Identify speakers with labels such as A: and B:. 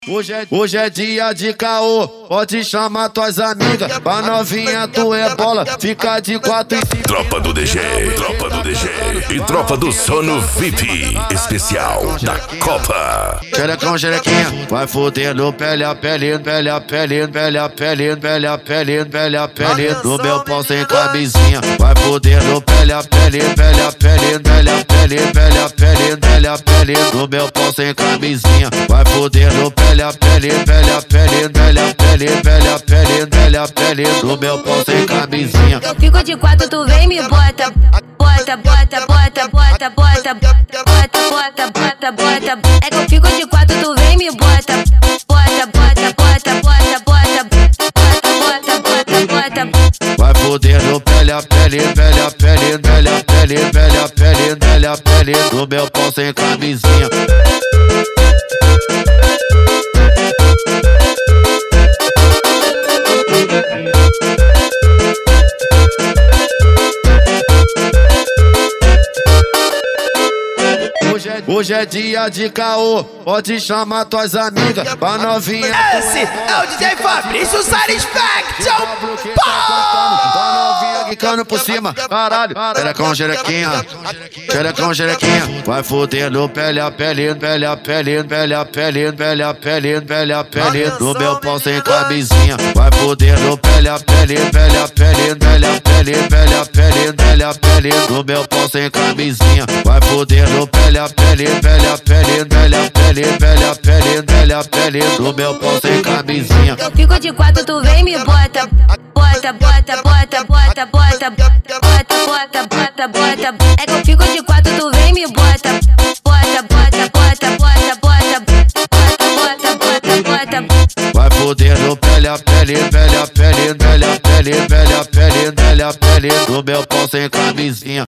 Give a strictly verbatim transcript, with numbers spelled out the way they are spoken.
A: Hoje é, hoje é dia de caô, pode chamar tuas amigas. Pra novinha tu é bola, fica de quatro e cinco.
B: Tropa do D G, tropa do D G e tropa do sono V I P especial da Copa.
A: Xerecão, xerequinha, vai fodendo pele a pele, pele a pele, pele a pele, pele a pele, pele a pele. No meu pau sem camisinha, vai fodendo pele a pele, pele a pele, pele a pele, pele a pele, pele a pele. No meu pau sem camisinha, vai fodendo pele Pele a pele, pele a pele, pele a pele, pele a pele, pele a pele. No meu pau sem camisinha.
C: Eu fico de quatro, tu vem me bota. Bota, bota, bota, bota, bota, bota, bota, bota, bota. É que eu fico de quatro, tu vem me bota. Bota, bota, bota, bota, bota, bota, bota, bota, bota.
A: Vai fodendo pele a pele, pele a pele, pele a pele, pele a pele, pele a pele. No meu pau sem camisinha. Hoje é dia de caô, pode chamar tuas amigas. Pra novinha
D: Esse é o D J Fabrício Satisfaction.
A: quicando por cima, caralho. Xerecão, xerequinha, xerecão, xerequinha. Vai fodendo pele a pele, pele a pele, pele a pele, pele a pele, pele a pele. No meu pau sem camisinha, vai fodendo pele a pele, pele a pele, pele a pele, pele a pele, pele a pele. No meu pau sem camisinha, vai fodendo pele a pele, pele a pele, pele a pele, pele a pele, pele a pele. No meu pau sem camisinha.
C: Eu fico de quatro, tu vem me bota. Bota, bota, bota, bota, bota, bota, bota, bota, bota. É que eu fico de quatro, tu vem me bota. Bota, bota, bota, bota, bota, bota, bota, bota, bota.
A: Vai fodendo pele a pele, pele a pele, pele a pele, pele a pele, pele a pele. No meu pau sem camisinha.